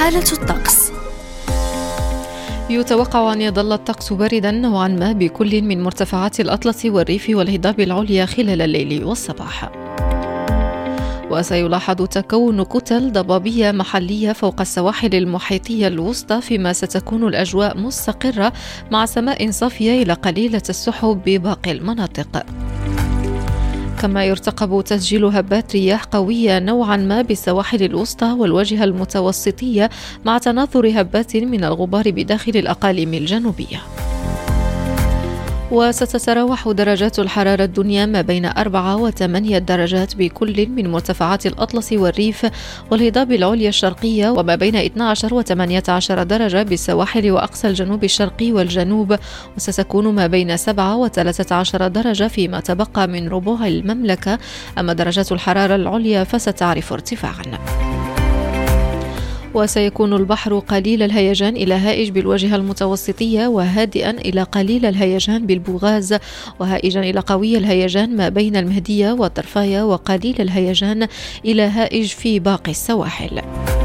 حالة الطقس. يتوقع أن يظل الطقس بارداً نوعاً ما بكل من مرتفعات الأطلس والريف والهضاب العليا خلال الليل والصباح. وسيلاحظ تكون كتل ضبابية محلية فوق السواحل المحيطية الوسطى، فيما ستكون الأجواء مستقرة مع سماء صافية إلى قليلة السحب بباقي المناطق. كما يرتقب تسجيل هبات رياح قوية نوعا ما بالسواحل الوسطى والواجهة المتوسطية، مع تناثر هبات من الغبار بداخل الأقاليم الجنوبية. وستتراوح درجات الحرارة الدنيا ما بين 4 و8 درجات بكل من مرتفعات الأطلس والريف والهضاب العليا الشرقية، وما بين 12 و18 درجة بالسواحل وأقصى الجنوب الشرقي والجنوب، وستكون ما بين 7 و13 درجة فيما تبقى من ربوع المملكة. أما درجات الحرارة العليا فستعرف ارتفاعا. وسيكون البحر قليل الهيجان إلى هائج بالواجهة المتوسطية، وهادئا إلى قليل الهيجان بالبوغاز، وهائجا إلى قوي الهيجان ما بين المهدية والطرفاية، وقليل الهيجان إلى هائج في باقي السواحل.